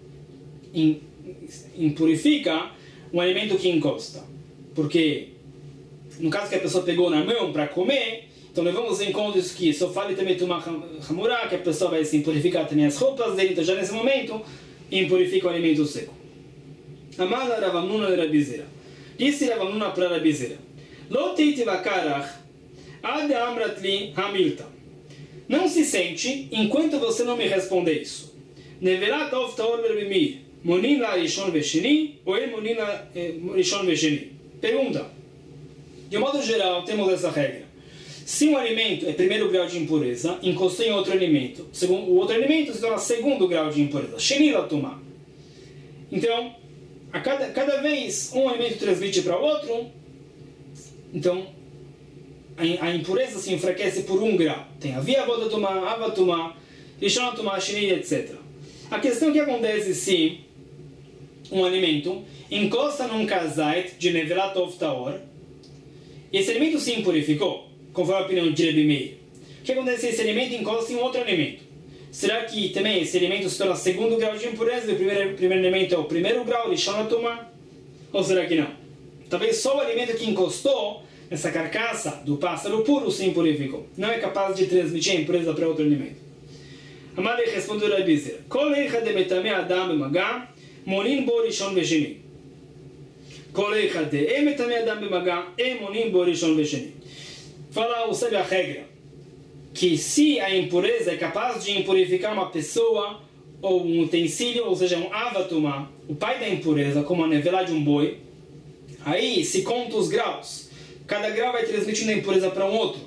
impurifica um alimento que encosta. Porque, no caso que a pessoa pegou na mão para comer, então levamos em conta isso que só fale também tomar hamurá, que a pessoa vai se impurificar também as roupas dele, então já nesse momento, impurifica o alimento seco. Amala Rav Hamnuna de Rabi Zera. Disse Rav Hamnuna para Rabi Zera: Lo teiti vakarach ad amrat li hamilta. Não se sente enquanto você não me responder isso. Nevelat of taor Rabi Meir. Monin la rishon vesheni, ou el monin la rishon vesheni. Pergunta. De modo geral, temos essa regra. Se um alimento é primeiro grau de impureza, encostou em outro alimento, segundo, o outro alimento se torna segundo grau de impureza. Sheni la tomar. Então, a cada, cada vez um alimento transmite para o outro, então a, a impureza se enfraquece por um grau. Tem a via voda tomar, ava tomar, rishon tomar, sheni, etcétera. A questão que acontece se um alimento encosta num kazait de nevelat oftaor, e esse alimento se impurificou, conforme a opinião de Rabi Meir. O que acontece se esse alimento encosta em outro alimento? Será que também esse alimento se torna segundo grau de impureza e o primeiro, primeiro alimento é o primeiro grau, lixão tomar? Ou será que não? Talvez só o alimento que encostou nessa carcaça do pássaro puro se impurificou. Não é capaz de transmitir a impureza para outro alimento. Amalei respondeu a Rabi Zera: Kol eicha de metame adam b'maga, monin bo rishon vesheni. Kol eicha de e metame adam b'maga, e monin bo rishon vesheni. Fala o sábio a regra, que se a impureza é capaz de impurificar uma pessoa ou um utensílio, ou seja, um avatuma, o pai da impureza, como a nevelá de um boi, aí se conta os graus. Cada grau vai transmitindo a impureza para um outro.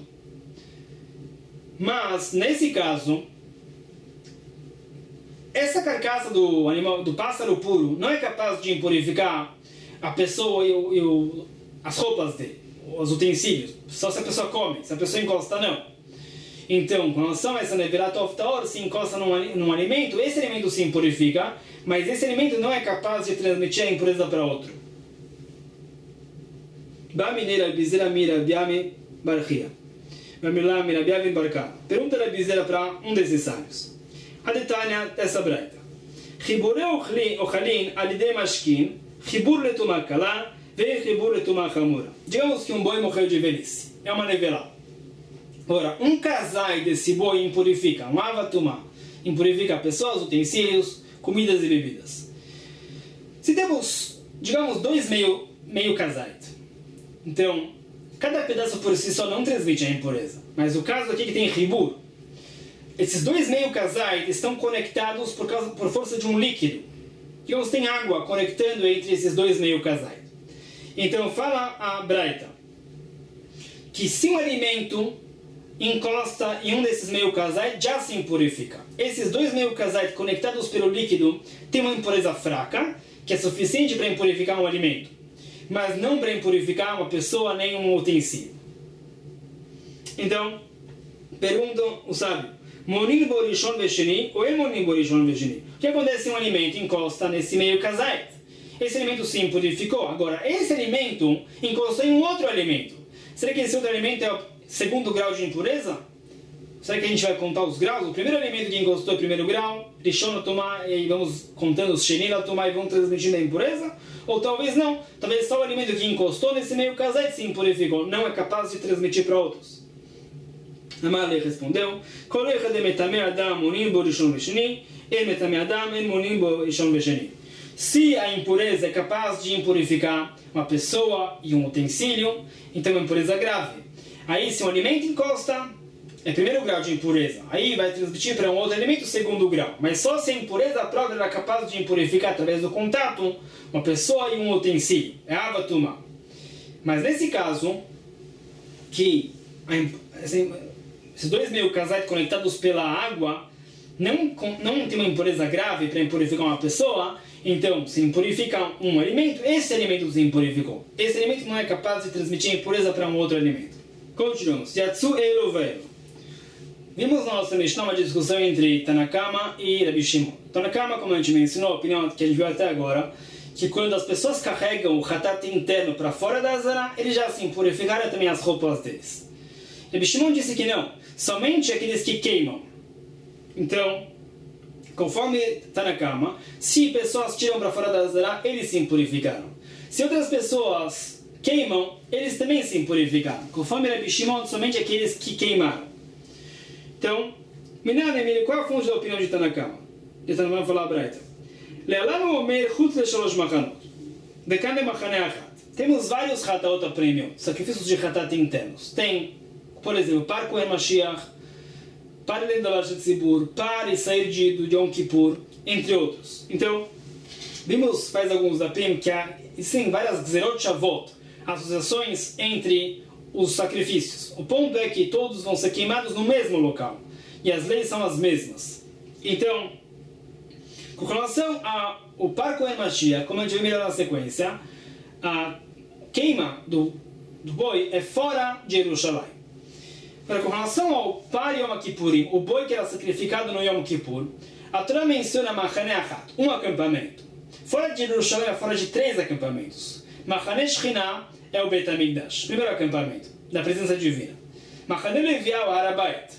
Mas, nesse caso, essa carcaça do animal, do pássaro puro, não é capaz de impurificar a pessoa e, o, e o, as roupas dele, os utensílios. Só se a pessoa come, se a pessoa encosta, não. Então, com relação a essa nevelat oftaor, se encosta num, num alimento, esse alimento se impurifica, mas esse alimento não é capaz de transmitir a impureza para outro. Bamineira bizera mira biame barchia. Bamilá mira biame barca. Pergunta da bizera para um desses sábios. A detalhe dessa braita. Chibureu ochalin alidei mashkin, chibur letumah kala, ve chibur letumah chamura. Digamos que um boi morreu de velhice. É uma nevelá. Ora, um casai desse boi impurifica, um avatumá, impurifica pessoas, utensílios, comidas e bebidas. Se temos, digamos, dois meio, meio casais, então, cada pedaço por si só não transmite a impureza. Mas o caso aqui que tem ribur, esses dois meio casais estão conectados por, causa, por força de um líquido. Deus tem água conectando entre esses dois meio casais. Então fala a Braita que se um alimento encosta em um desses meio casais, já se impurifica. Esses dois meio casais conectados pelo líquido têm uma impureza fraca, que é suficiente para impurificar um alimento, mas não para impurificar uma pessoa nem um utensílio. Então, pergunta o sábio, Monin borishon vesheni ou monin borishon vesheni? O que acontece se um alimento encosta nesse meio casais? Esse alimento se impurificou. Agora, esse alimento encostou em um outro alimento. Será que esse outro alimento é o segundo grau de impureza? Será que a gente vai contar os graus? O primeiro alimento que encostou é o primeiro grau, Rishon tomar e vamos contando os Sheni tomar e vão transmitindo a impureza? Ou talvez não. Talvez só o alimento que encostou nesse meio casais se impurificou. Não é capaz de transmitir para outros. Amalei respondeu, se a impureza é capaz de impurificar uma pessoa e um utensílio, então é uma impureza grave. Aí se um alimento encosta, é primeiro grau de impureza. Aí vai transmitir para um outro alimento, segundo grau. Mas só se a impureza própria é capaz de impurificar através do contato uma pessoa e um utensílio. É avatuma. Mas nesse caso, que a, assim, esses dois meio casais conectados pela água não, não tem uma impureza grave para impurificar uma pessoa, então se impurifica um alimento, esse alimento se impurificou. Esse alimento não é capaz de transmitir impureza para um outro alimento. Continuamos. Yatsu elo velo. Vimos na nossa Mishnah uma discussão entre Tanakama e Rabi Shimon. Tanakama, como a gente mencionou, a opinião que a gente viu até agora, que quando as pessoas carregam o hatat interno para fora da Azara, eles já se impurificaram também as roupas deles. Rabi Shimon disse que não, somente aqueles que queimam. Então, conforme Tanakama, se pessoas tiram para fora da Azara, eles se impurificaram. Se outras pessoas queimam, eles também se impurificaram. Conforme Rabi Shimon, somente aqueles que queimaram. Então, Minane, qual é a fonte da opinião de Tanakama? De Tanakama falar a Braita. Le'alanu omer chutz le-shalosh machanot. Dekane machane achat. Temos vários hataot apremiot, sacrifícios de hatat internos. Tem, por exemplo, par Kohen Mashiach, par Elem Davar Shel Tzibur, par e sair de, do Yom Kippur, entre outros. Então, vimos faz alguns aprim que há, sim, várias Gzerot Shavot, associações entre os sacrifícios. O ponto é que todos vão ser queimados no mesmo local. E as leis são as mesmas. Então, com relação ao par Kohen Mashiach, como a gente vai mirar na sequência, a queima do, do boi é fora de Jerusalém. Agora, com relação ao par Yom Kippurim, o boi que era sacrificado no Yom Kippur, a Torá menciona Machane Achat, um acampamento. Fora de Jerusalém é fora de três acampamentos. Machane Shechina é o Beit HaMikdash, primeiro acampamento da presença divina. Machane Levi é o Harabait.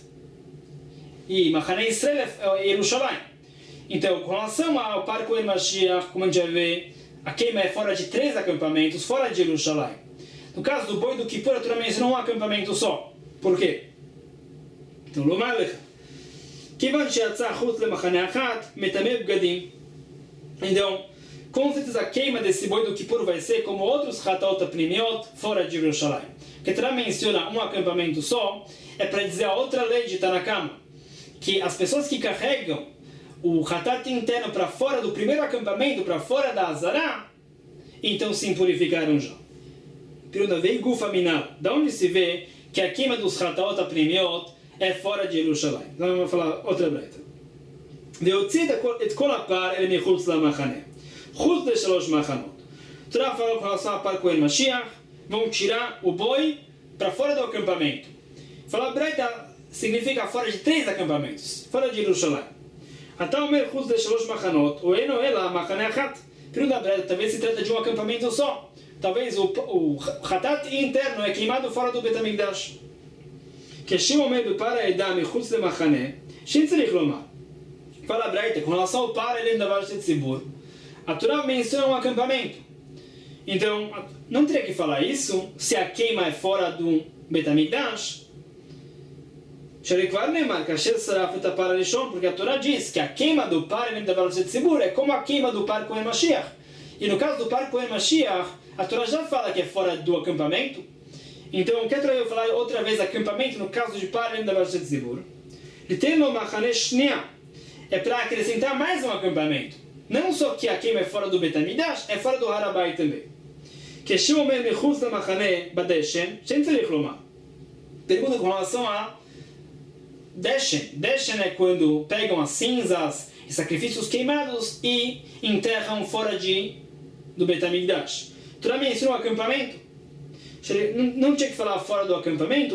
E Machane Israel é Jerusalém. Então, com relação ao par Kohen Mashiach, como a gente vai ver, a queima é fora de três acampamentos, fora de Jerusalém. No caso do boi do Kippur, a Torá mencionou um acampamento só. Por quê? Então, Lomalech. Kivan she'atzah chutz lemachane achat, metameh bgadim. Então, com certeza a queima desse boi do Kippur vai ser como outros hataot apremiot fora de Jerusalém. Que Torá menciona um acampamento só, é para dizer a outra lei de Tanakama, que as pessoas que carregam o hatat interno para fora do primeiro acampamento, para fora da Azara, então se impurificaram já. Pergunta, veio gufa minal. Da onde se vê que a queima dos hataot apremiot é fora de Jerusalém? Então vamos falar outra breita. Veotzid et kol apar ele michutz lamachane. Chutz de shalosh machanot. Torá falou com relação a par Kohen Mashiach, vão tirar o boi para fora do acampamento. Falar breita significa fora de três acampamentos, fora de Jerusalém. Até o mer chutz de shalosh machanot, o eno ela machane achat. Pergunta breita, talvez se trata de um acampamento só. Talvez o, o hatat interno é queimado fora do Beit HaMikdash. כשהוא עומד בפר העדה מחוץ למחנה, שצריך לומר. Fala a Braita, com relação ao par Elem Davar Shel Tzibur, a Torá menciona um acampamento. Então, não teria que falar isso se a queima é fora do Beit HaMikdash. Sharikvar Neymar, Kasher Saraf et Apar Rishon, porque a Torá diz que a queima do par Elem Davar Shel Tzibur é como a queima do par Kohen Mashiach. E no caso do par Kohen Mashiach, a Torá já fala que é fora do acampamento. Então, quer eu falar outra vez acampamento no caso de par Elem Davar Shel Tzibur? Liteno Machane Shnia é para acrescentar mais um acampamento. Não só que a queima é fora do Betamidash, é fora do Harabai também. Que Shimomer Mechutz da Machane Badeshen, sem tzarich lomar. Pergunta com relação a Deshen. Deshen é quando pegam as cinzas e sacrifícios queimados e enterram fora de, do Betamigdash. Torá menciona um acampamento. Não tinha que falar fora do acampamento,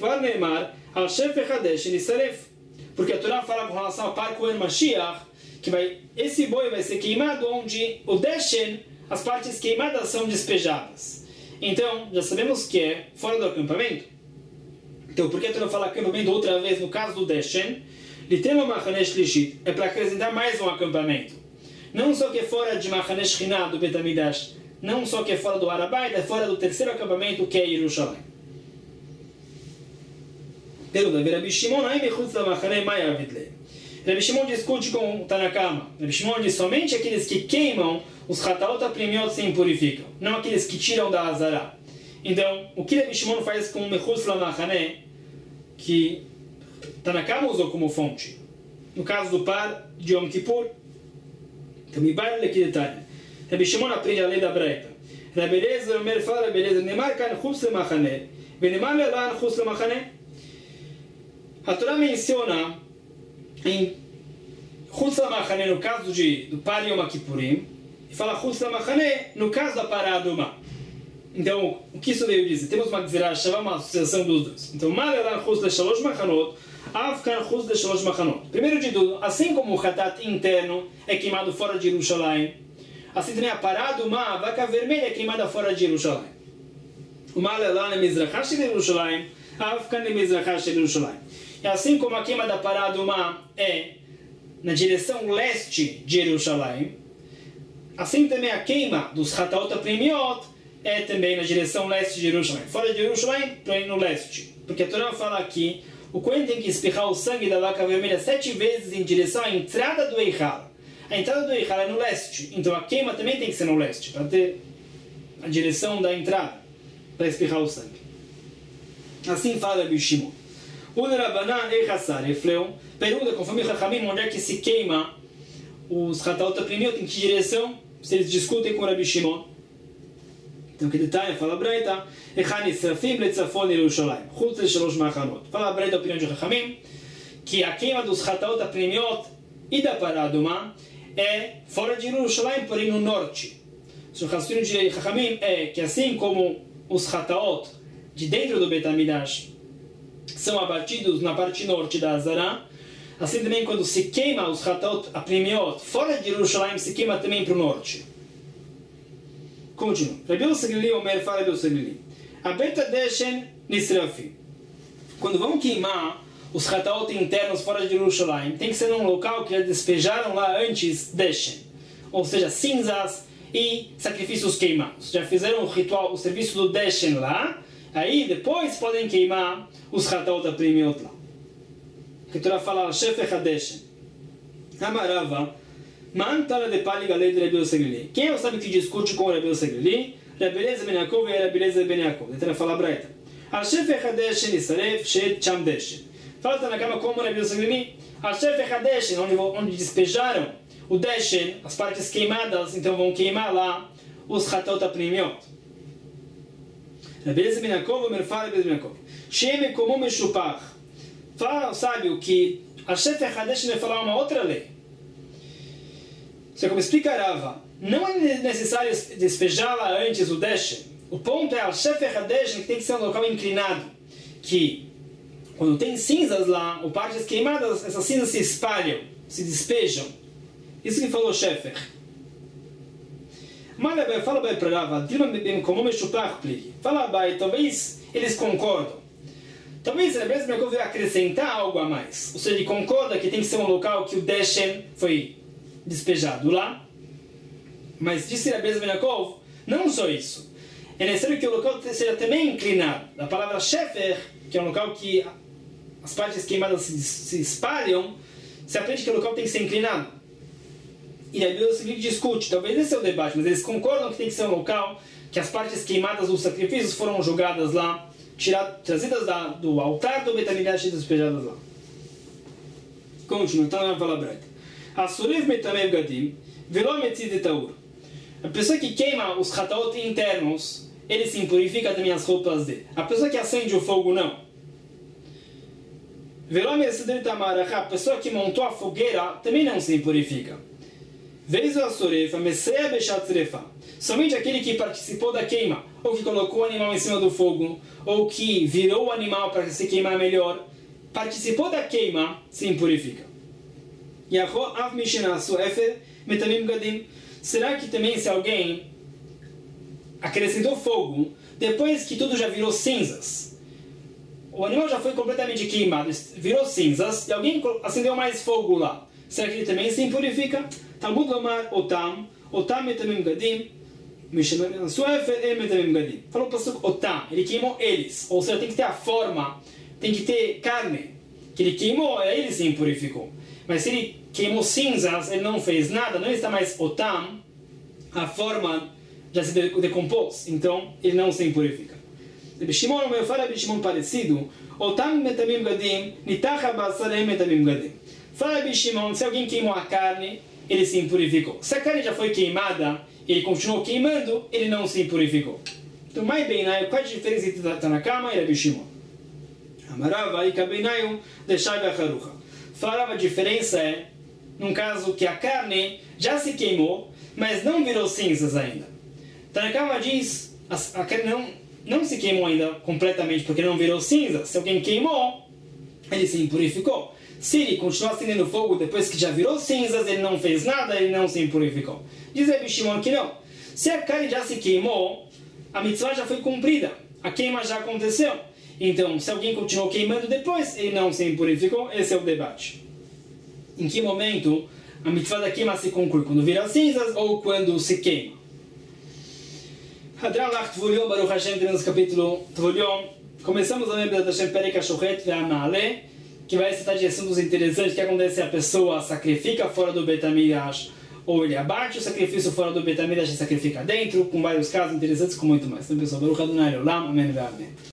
porque a Torá fala com relação ao Par Kohen Mashiach, que vai, esse boi vai ser queimado onde o Deshen, as partes queimadas são despejadas. Então, já sabemos que é fora do acampamento. Então, por que a Torá fala acampamento outra vez no caso do Deshen? Litema Machanesh Lishit é para acrescentar mais um acampamento. Não só que é fora de Machanesh Chinah do Betamidash, não só que é fora do Harabai, é fora do terceiro acampamento que é Yerushalayim. Pergunta, Rabi Shimon, ai mechutz la Machane mai avidle. Rabi Shimon discute com Tanakama. Rabi Shimon diz somente aqueles que queimam os Hataot Aprimiot se impurificam, não aqueles que tiram da Azara. Então, o que Rabi Shimon faz com mechutz la Machane, que Tanakama usou como fonte? No caso do par de Yom Kippur, então, me vai ler aqui detalhe. Rabi Shimon aprende a lei da Breita. Rabi Eliezer, o Mer fala, Rabi Eliezer, Nemar kan chutz lemachane, venemar lelan chutz lemachane. A Torá menciona em chutz lemachane no caso de, do par Yom Kippurim, e fala chutz lemachane no caso da Pará Adumá. Então, o que isso veio dizer? Temos uma Gzerah Shavá, uma associação dos dois. Então, mar lelan chutz leshalosh machanot, av kan chutz leshalosh machanot. Primeiro de tudo, assim como o Hatat interno é queimado fora de Yerushalayim, assim também a Pará Adumá, a vaca vermelha, é queimada fora de Yerushalayim. O Malelá é Mizrachá de Yerushalayim, a Afkan é Mizrachá de Yerushalayim. E assim como a queima da Pará Adumá é na direção leste de Yerushalayim, assim também a queima dos Hataot Aprimiot é também na direção leste de Yerushalayim. Fora de Yerushalayim, porém no leste. Porque a Torá fala aqui, o Cohen tem que espirrar o sangue da vaca vermelha sete vezes em direção à entrada do Eichal. A entrada do Eichal é no leste, então a queima também tem que ser no leste, para ter a direção da entrada, para espirrar o sangue. Assim fala Rabi Shimon. O Rabanan Eichassar, Efleu, pergunta conforme Chachamim onde é que se queima os Hataot Aprimiot, em que direção, se eles discutem com Rabi Shimon. Então que detalhe, fala a Breita, Echani Srafim Letzafon Yerushalayim, Chutz Leshalosh Machanot. Fala a Breita a opinião de Chachamim, que a queima dos Hataot Aprimiot e da Pará Adumá é fora de Yerushalayim, porém no norte. O raciocínio de Chachamim é que assim como os Hataot de dentro do Betamidash são abatidos na parte norte da Azara, assim também quando se queima os Hataot Aprimiot fora de Yerushalayim, se queima também para o norte. Continua. Rabi Yossi Omer fala Rabi Yossi a Beta Deshen Nisrafi. Quando vão queimar os Hataot internos fora de Yerushalayim, tem que ser num local que já despejaram lá antes Deshen, ou seja, cinzas e sacrifícios queimados. Já fizeram o ritual, o serviço do Deshen lá, aí depois podem queimar os Hataot Aprimiot lá. Que a Torá fala, Shefech HaDeshen. Amarava, Man Tala de Pali Galei de Rabi Yossi. Quem é o sábio que discute com Rabi Yossi? Rabi Eliezer ben Yaakov e Rabi Eliezer ben Yaakov. A Torá fala Breita. Al Shefech HaDeshen Yisaref Shet Cham Deshen. Fala na cama como Rabi Yossi. Al Shefech HaDeshen, onde, onde despejaram o Deshen, as partes queimadas, então vão queimar lá os Hataot Aprimiot. Rabi Eliezer ben Yaakov, Omer fala Rabi Eliezer ben Yaakov. Shem Komum Meshupach. Fala o sábio que Al Shefech HaDeshen vai falar uma outra lei. Só como explica Rava, não é necessário despejar lá antes o Deshen. O ponto é Al Shefech HaDeshen que tem que ser um local inclinado, que quando tem cinzas lá, ou partes queimadas, essas cinzas se espalham, se despejam. Isso que falou Shefech. Mas fala bem para Rava, fala bem, talvez eles concordam. Talvez a mesma coisa vai acrescentar algo a mais. Ou seja, ele concorda que tem que ser um local que o Deshen foi despejado lá. Mas disse Rabbi ben Yaakov, não só isso. É necessário que o local seja também inclinado. A palavra shefer, que é um local que as partes queimadas se, se espalham, se aprende que o local tem que ser inclinado. E aí o seguinte discute, talvez esse é o debate, mas eles concordam que tem que ser um local que as partes queimadas dos sacrifícios foram jogadas lá, tiradas, trazidas da, do altar do Betamidash e despejadas lá. Continua, então ela fala branca. Asurev metamei gadim, velo metzid etaur. A pessoa que queima os hataot internos, ele se impurifica também as roupas dele. A pessoa que acende o fogo, não. Velo metzid etamaracha, a pessoa que montou a fogueira, também não se impurifica. Veiz o asurev, a messeia bechat zrefa. Somente aquele que participou da queima, ou que colocou o animal em cima do fogo, ou que virou o animal para se queimar melhor, participou da queima, se impurifica. Será que também se alguém acrescentou fogo, depois que tudo já virou cinzas, o animal já foi completamente queimado, virou cinzas, e alguém acendeu mais fogo lá, será que ele também se impurifica? Talmud lomar otam, otam metamim gadim, falou para o otam, ele queimou eles, ou seja, tem que ter a forma, tem que ter carne, que ele queimou, ele se impurificou. Mas se ele queimou cinzas, ele não fez nada, não está mais otam, a forma já se decompôs, então ele não se impurifica. Bishimon, o meu fala Bishimon parecido, otam metamim gadim, nitacha basarem metamim gadim. Fala Bishimon, se alguém queimou a carne, ele se impurificou. Se a carne já foi queimada, ele continuou queimando, ele não se impurificou. Então, mais bem, qual a diferença entre Tanakama e Rabi Shimon? Amarava e Kabeinayu deixai Bacharucha. Falava a diferença é, num caso que a carne já se queimou, mas não virou cinzas ainda. Tanakama diz, a, a carne não, não se queimou ainda completamente porque não virou cinzas. Se alguém queimou, ele se impurificou. Se ele continuar acendendo fogo depois que já virou cinzas, ele não fez nada, ele não se impurificou. Diz Rabi Shimon que não. Se a carne já se queimou, a mitzvah já foi cumprida. A queima já aconteceu. Então, se alguém continuou queimando depois, ele não se impurificou. Esse é o debate. Em que momento a mitzvah da queima se conclui? Quando vira cinzas ou quando se queima? Hadran Lach Tvulion, Baruch Hashem, temos o capítulo Tvulion. Começamos a ler da Hashem Perek HaShochet Ve'Amale, que vai citar de assuntos interessantes que acontece se a pessoa sacrifica fora do Beit HaMikdash, ou ele abate o sacrifício fora do Beit HaMikdash e sacrifica dentro, com vários casos interessantes, com muito mais. Então, pessoal, Baruch Adonai Olam, Amém.